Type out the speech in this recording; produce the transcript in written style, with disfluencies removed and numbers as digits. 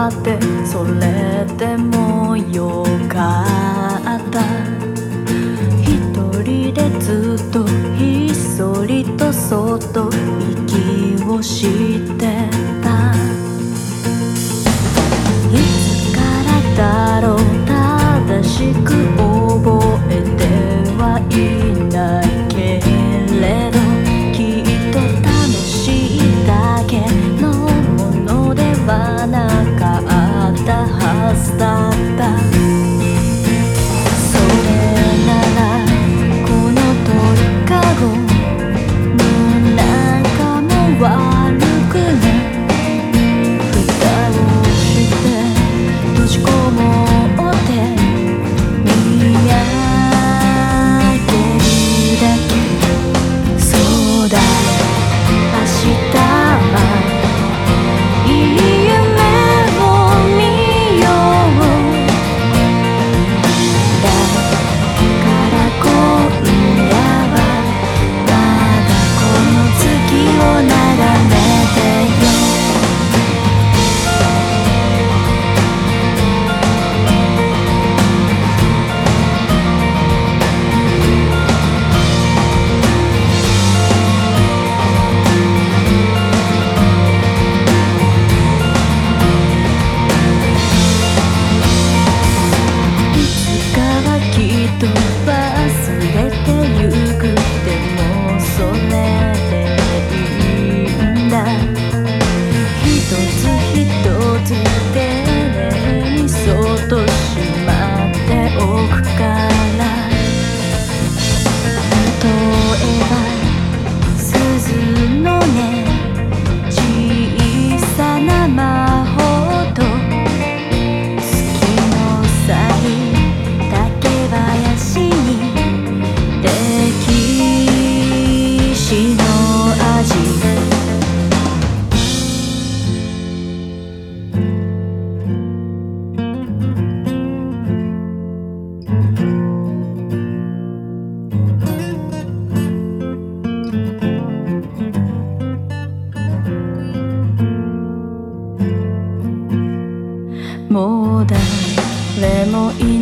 だってそれでもよかった。一人でずっとひっそりとそっと息をしてた。いつからだろう正しく覚えてはいないけれど、きっと楽しいだけのものではなかったはずだった。それならこの鳥かごの中も悪くない蓋をして閉じこもって見上げるだけ。そうだ明日はいい夢を見よう。だから今夜はまだこの月を眺めてよ。忘れてゆく。でもそれでいいんだ。一つ一つ丁寧にそっとしまっておくから。例えば鈴の音、小さな魔法と月の咲竹林に歴史の味。もう誰もい